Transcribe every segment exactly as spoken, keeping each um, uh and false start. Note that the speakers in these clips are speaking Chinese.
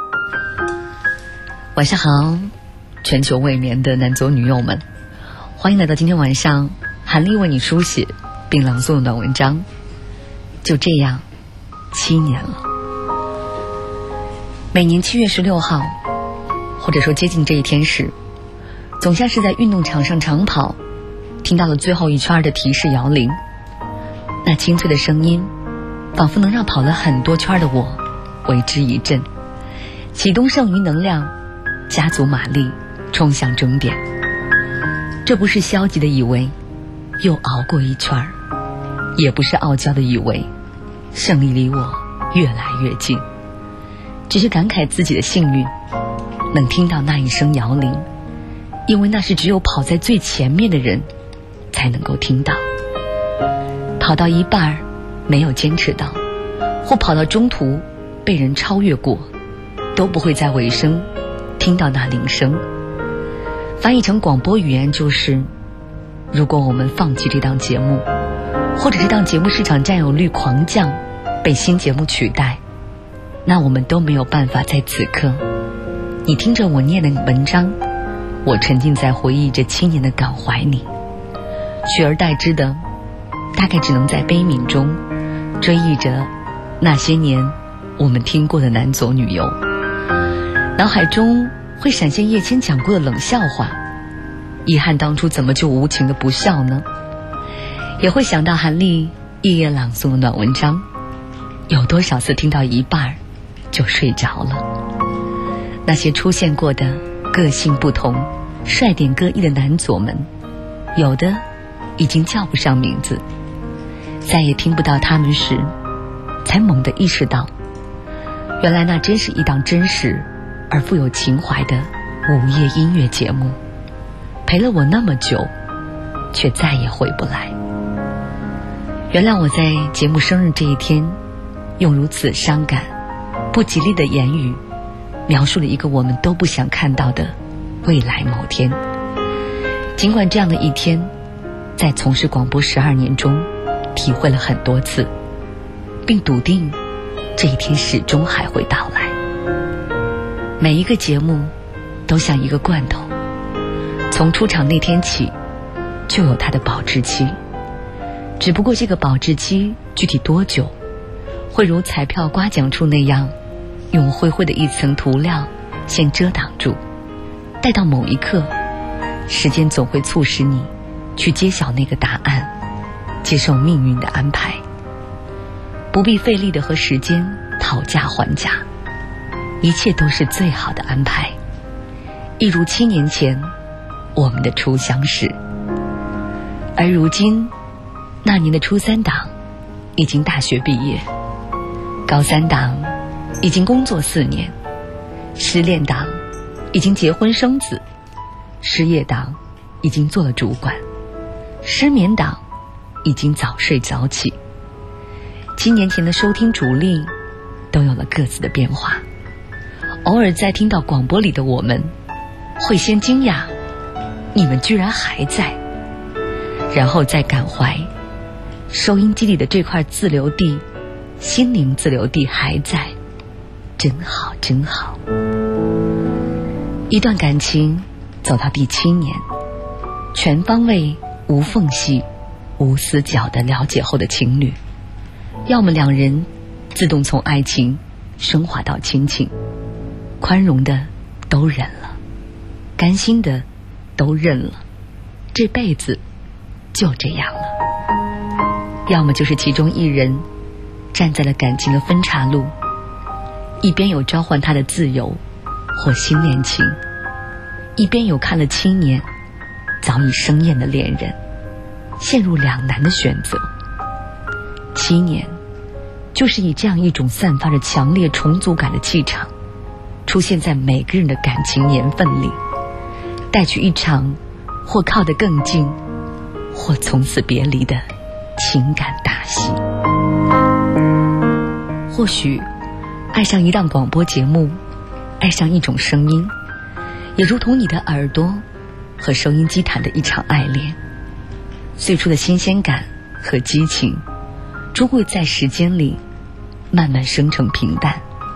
晚上好，全球未眠的男左女右们，欢迎来到今天晚上韩丽为你书写并朗诵的暖文章。就这样七年了。每年七月十六号，或者说接近这一天时，总像是在运动场上长跑，听到了最后一圈的提示摇铃，那清脆的声音仿佛能让跑了很多圈的我为之一振，启动剩余能量，加足马力，冲向终点。这不是消极的以为又熬过一圈，也不是傲娇的以为胜利离我越来越近，只是感慨自己的幸运能听到那一声摇铃，因为那是只有跑在最前面的人才能够听到。跑到一半没有坚持到，或跑到中途被人超越过，都不会在尾声听到那铃声。翻译成广播语言就是，如果我们放弃这档节目，或者这档节目市场占有率狂降，被新节目取代，那我们都没有办法在此刻，你听着我念的文章，我沉浸在回忆这七年的感怀里，取而代之的大概只能在悲悯中追忆着那些年我们听过的男左女右，脑海中会闪现叶谦讲过的冷笑话，遗憾当初怎么就无情的不笑呢？也会想到韩丽夜夜朗诵的暖文章，有多少次听到一半就睡着了。那些出现过的个性不同、帅点各异的男左们，有的已经叫不上名字，再也听不到他们时，才猛地意识到，原来那真是一档真实而富有情怀的午夜音乐节目，陪了我那么久，却再也回不来。原谅我在节目生日这一天，用如此伤感、不吉利的言语，描述了一个我们都不想看到的未来某天。尽管这样的一天，在从事广播十二年中，体会了很多次，并笃定这一天始终还会到来。每一个节目都像一个罐头，从出场那天起就有它的保质期，只不过这个保质期具体多久，会如彩票刮奖处那样，用灰灰的一层涂料先遮挡住，待到某一刻，时间总会促使你去揭晓那个答案，接受命运的安排，不必费力的和时间讨价还价，一切都是最好的安排。一如七年前我们的初相识，而如今那年的初三党已经大学毕业，高三党已经工作四年，失恋党已经结婚生子，失业党已经做了主管，失眠党已经早睡早起。七年前的收听主力都有了各自的变化，偶尔在听到广播里的我们，会先惊讶你们居然还在，然后再感怀收音机里的这块自留地，心灵自留地还在，真好真好。一段感情走到第七年，全方位无缝隙无死角的了解后的情侣，要么两人自动从爱情升华到亲情，宽容的都忍了，甘心的都认了，这辈子就这样了。要么就是其中一人站在了感情的分岔路，一边有召唤他的自由或新恋情，一边有看了七年早已生厌的恋人，陷入两难的选择。七年就是以这样一种散发着强烈重组感的气场，出现在每个人的感情年份里，带去一场或靠得更近，或从此别离的情感大戏。或许爱上一档广播节目，爱上一种声音，也如同你的耳朵和收音机谈的一场爱恋，最初的新鲜感和激情终会在时间里慢慢生成平淡，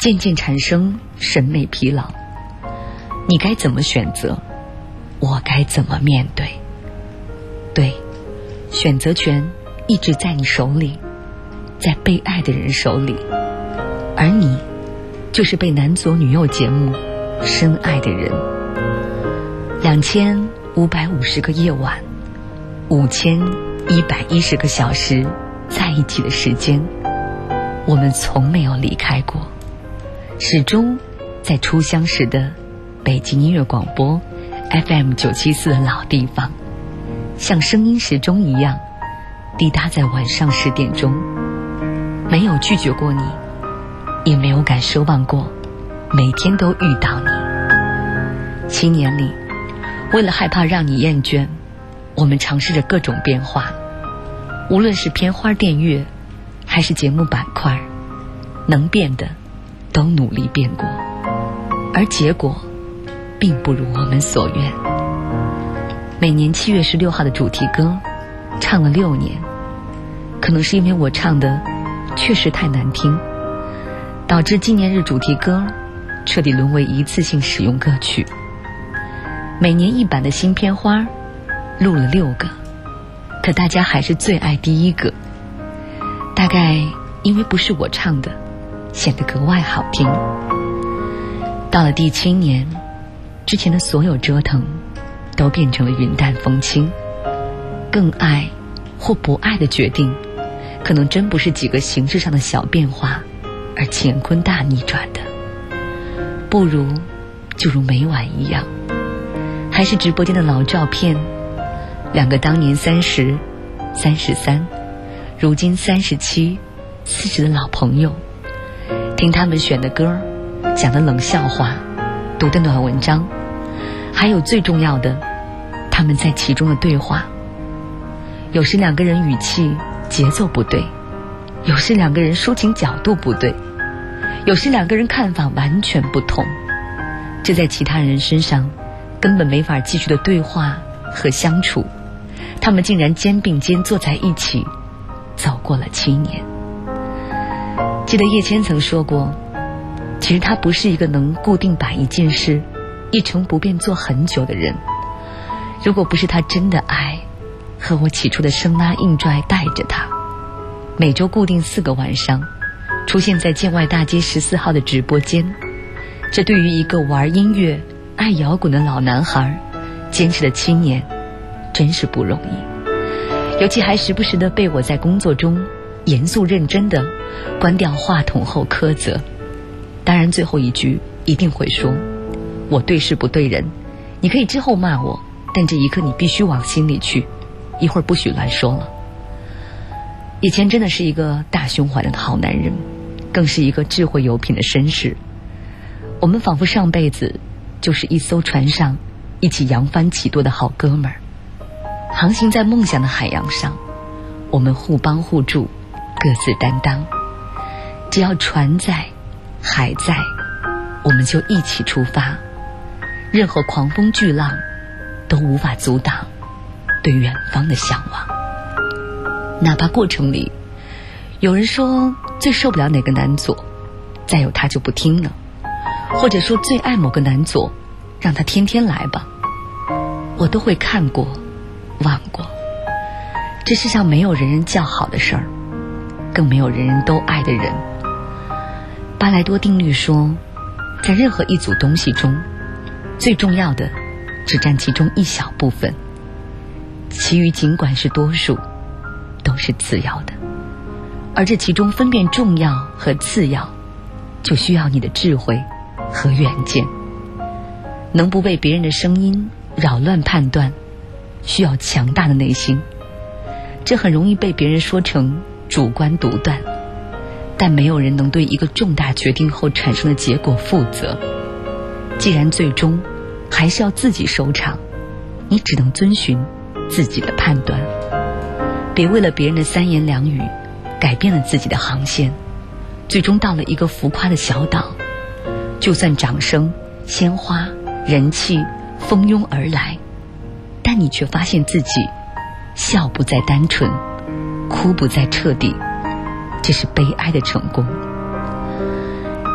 渐渐产生审美疲劳。你该怎么选择？我该怎么面对？对，选择权一直在你手里，在被爱的人手里，而你就是被男左女右节目深爱的人。两千五百五十个夜晚，五千一百一十个小时在一起的时间，我们从没有离开过，始终在初相识的北京音乐广播 F M 九七四的老地方，像声音时钟一样滴答在晚上十点钟。没有拒绝过你，也没有敢奢望过每天都遇到你。七年里，为了害怕让你厌倦，我们尝试着各种变化，无论是片花电乐还是节目板块，能变的都努力变过，而结果并不如我们所愿。每年七月十六号的主题歌唱了六年，可能是因为我唱的确实太难听，导致纪念日主题歌彻底沦为一次性使用歌曲。每年一版的新片花录了六个，可大家还是最爱第一个，大概因为不是我唱的，显得格外好听。到了第七年，之前的所有折腾都变成了云淡风轻，更爱或不爱的决定可能真不是几个形式上的小变化而乾坤大逆转的，不如就如每晚一样，还是直播间的老照片，两个当年三十、三十三，如今三十七、四十的老朋友，听他们选的歌，讲的冷笑话，读的暖文章，还有最重要的，他们在其中的对话。有时两个人语气节奏不对，有时两个人抒情角度不对，有时两个人看法完全不同，这在其他人身上根本没法继续的对话和相处，他们竟然肩并肩坐在一起，走过了七年。记得叶谦曾说过，其实他不是一个能固定把一件事一成不变做很久的人，如果不是他真的爱，和我起初的生拉硬拽带着他，每周固定四个晚上出现在建外大街十四号的直播间，这对于一个玩音乐爱摇滚的老男孩坚持了七年真是不容易，尤其还时不时的被我在工作中严肃认真的关掉话筒后苛责。当然最后一句一定会说，我对事不对人，你可以之后骂我，但这一刻你必须往心里去，一会儿不许乱说了。以前真的是一个大胸怀的好男人，更是一个智慧有品的绅士。我们仿佛上辈子就是一艘船上一起扬帆起舵的好哥们儿，航行在梦想的海洋上，我们互帮互助，各自担当。只要船在，海在，我们就一起出发，任何狂风巨浪都无法阻挡对远方的向往。哪怕过程里有人说最受不了哪个男左，再有他就不听了，或者说最爱某个男左，让他天天来吧，我都会看过忘过。这世上没有人人叫好的事儿，更没有人人都爱的人。巴莱多定律说，在任何一组东西中，最重要的只占其中一小部分，其余尽管是多数，都是次要的。而这其中分辨重要和次要，就需要你的智慧和远见。能不被别人的声音扰乱判断，需要强大的内心。这很容易被别人说成主观独断，但没有人能对一个重大决定后产生的结果负责。既然最终还是要自己收场，你只能遵循自己的判断，别为了别人的三言两语改变了自己的航线，最终到了一个浮夸的小岛。就算掌声、鲜花、人气蜂拥而来，但你却发现自己笑不再单纯，哭不再彻底，这是悲哀的成功。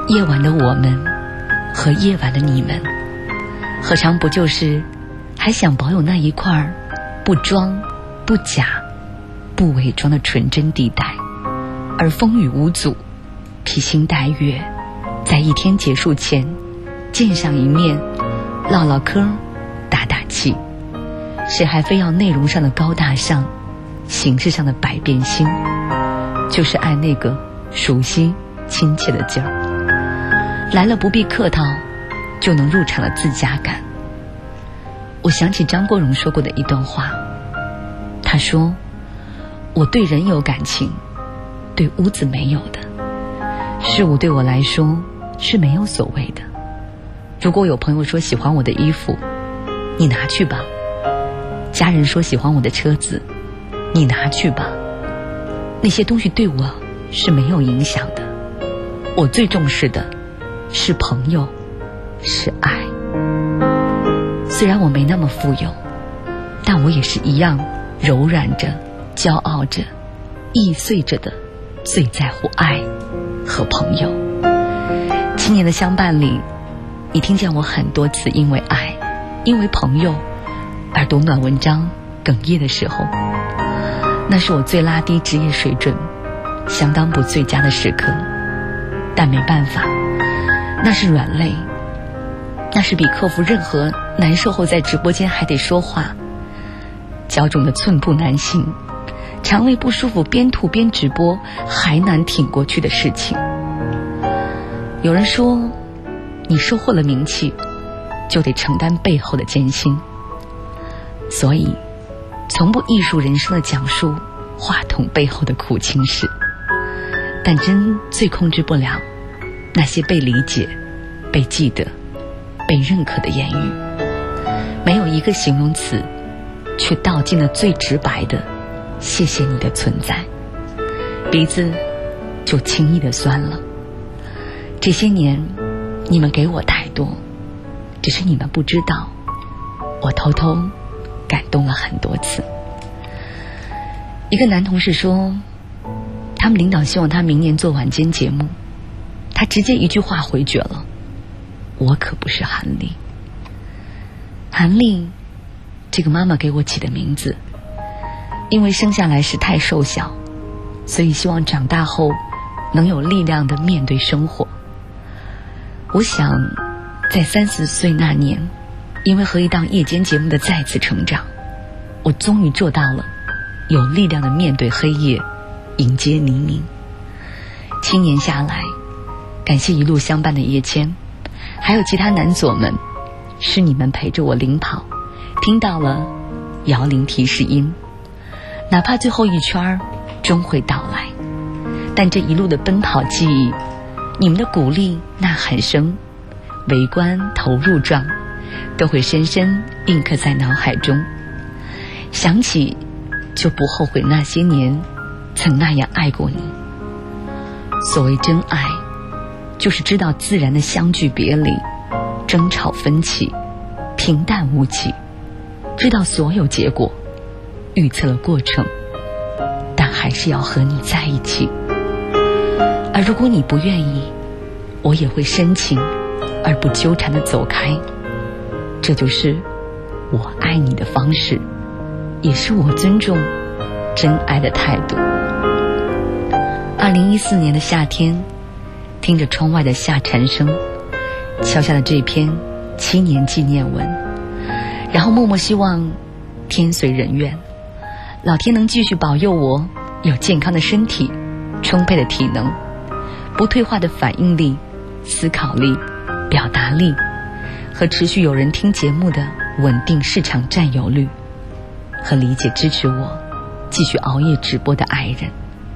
夜晚的我们和夜晚的你们，何尝不就是还想保有那一块不装不假不伪装的纯真地带，而风雨无阻，披星戴月，在一天结束前见上一面，唠唠嗑，打打气。谁还非要内容上的高大上，形式上的百变星？就是爱那个熟悉亲切的劲儿，来了不必客套，就能入场的自家感。我想起张国荣说过的一段话，他说，我对人有感情，对屋子没有的。事物对我来说是没有所谓的。如果有朋友说喜欢我的衣服，你拿去吧；家人说喜欢我的车子，你拿去吧。那些东西对我是没有影响的。我最重视的是朋友，是爱。虽然我没那么富有，但我也是一样柔软着，骄傲着，易碎着的，最在乎爱和朋友。七年的相伴里，你听见我很多次因为爱，因为朋友而读暖文章哽咽的时候，那是我最拉低职业水准相当不最佳的时刻。但没办法，那是软肋，那是比克服任何难受后在直播间还得说话，脚肿的寸步难行，肠胃不舒服边吐边直播还难挺过去的事情。有人说，你收获了名气，就得承担背后的艰辛，所以从不艺术人生的讲述话筒背后的苦情事，但真最控制不了那些被理解、被记得、被认可的言语。没有一个形容词却道尽了最直白的谢谢你的存在，鼻子就轻易的酸了。这些年你们给我太多，只是你们不知道，我偷偷感动了很多次。一个男同事说，他们领导希望他明年做晚间节目，他直接一句话回绝了，我可不是韩丽。韩丽这个妈妈给我起的名字，因为生下来时太瘦小，所以希望长大后能有力量地面对生活。我想在三十岁那年，因为和一档夜间节目的再次成长，我终于做到了有力量地面对黑夜，迎接黎明。七年下来，感谢一路相伴的叶谦，还有其他男左们，是你们陪着我领跑，听到了摇铃提示音，哪怕最后一圈终会到来，但这一路的奔跑记忆，你们的鼓励呐喊声，围观投入状，都会深深印刻在脑海中，想起就不后悔那些年曾那样爱过你。所谓真爱，就是知道自然的相聚别离，争吵分歧，平淡无奇，知道所有结果，预测了过程，但还是要和你在一起。而如果你不愿意，我也会深情而不纠缠地走开。这就是我爱你的方式，也是我尊重真爱的态度。二零一四年的夏天，听着窗外的夏蝉声，敲下了这篇七年纪念文，然后默默希望天随人愿，老天能继续保佑我有健康的身体，充沛的体能，不退化的反应力、思考力、表达力，和持续有人听节目的稳定市场占有率，和理解支持我继续熬夜直播的爱人。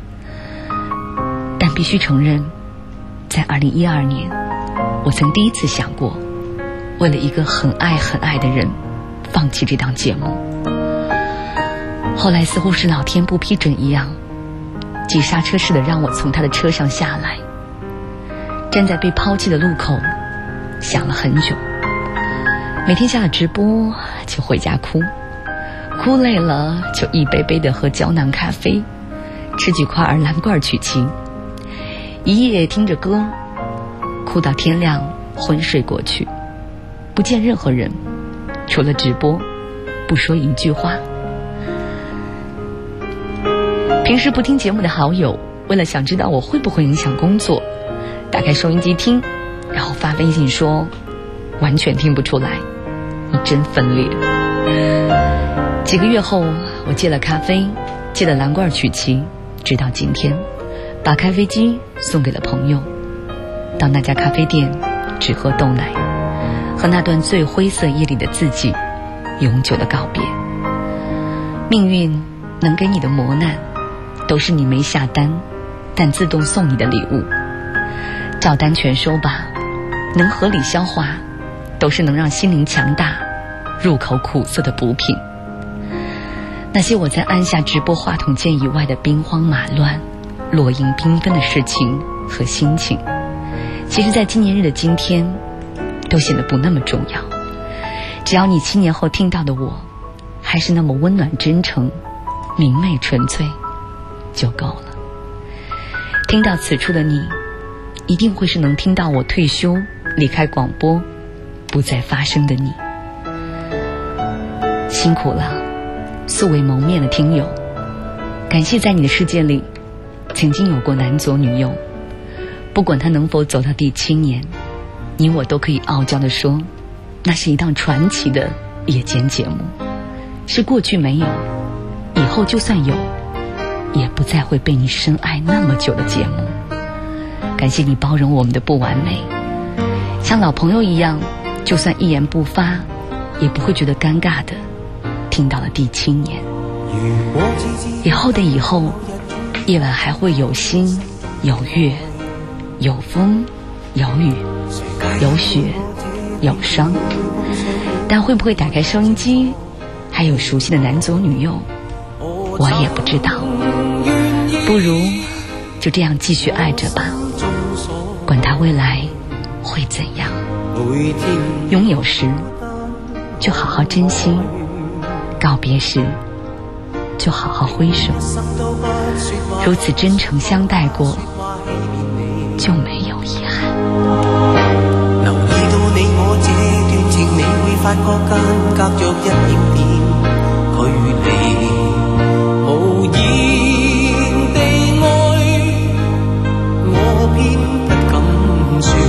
但必须承认，在二零一二年，我曾第一次想过，为了一个很爱很爱的人放弃这档节目。后来似乎是老天不批准一样，急刹车似的让我从他的车上下来，站在被抛弃的路口，想了很久。每天下了直播就回家哭，哭累了就一杯杯的喝胶囊咖啡，吃几块儿蓝罐曲奇，一夜听着歌， 哭到天亮，昏睡过去，不见任何人，除了直播，不说一句话。平时不听节目的好友，为了想知道我会不会影响工作，打开收音机听，然后发微信说完全听不出来，你真分裂。几个月后，我戒了咖啡，戒了蓝罐曲奇，直到今天，把咖啡机送给了朋友，到那家咖啡店只喝豆奶，和那段最灰色夜里的自己永久的告别。命运能给你的磨难，都是你没下单但自动送你的礼物。照单全收吧，能合理消化，都是能让心灵强大入口苦涩的补品。那些我在按下直播话筒键以外的兵荒马乱、落英缤纷的事情和心情，其实在纪念日的今天都显得不那么重要。只要你七年后听到的我还是那么温暖真诚、明媚纯粹就够了。听到此处的你，一定会是能听到我退休离开广播不再发声的你。辛苦了素未谋面的听友，感谢在你的世界里曾经有过男左女右，不管他能否走到第七年，你我都可以傲娇地说，那是一档传奇的夜间节目，是过去没有，以后就算有也不再会被你深爱那么久的节目。感谢你包容我们的不完美，像老朋友一样，就算一言不发也不会觉得尴尬的听到了第七年。以后的以后，夜晚还会有星有月有风有雨有雪有霜，但会不会打开收音机还有熟悉的男左女右，我也不知道。不如就这样继续爱着吧，管他未来会怎样。拥有时就好好珍惜，告别时就好好挥手，如此真诚相待过，就没有遗憾。 留意到你我這段情，你會發覺間隔着一點點距離，無言地愛我偏不敢說，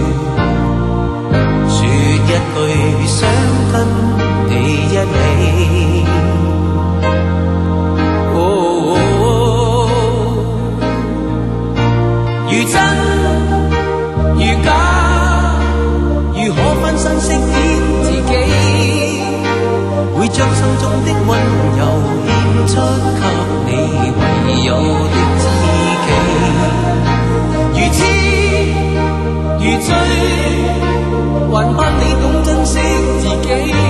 說一句想跟你一起。如真如假，如可分身飾演自己，會將心中的溫柔獻出給你唯有的知己。如痴如醉，還盼你懂珍惜自己。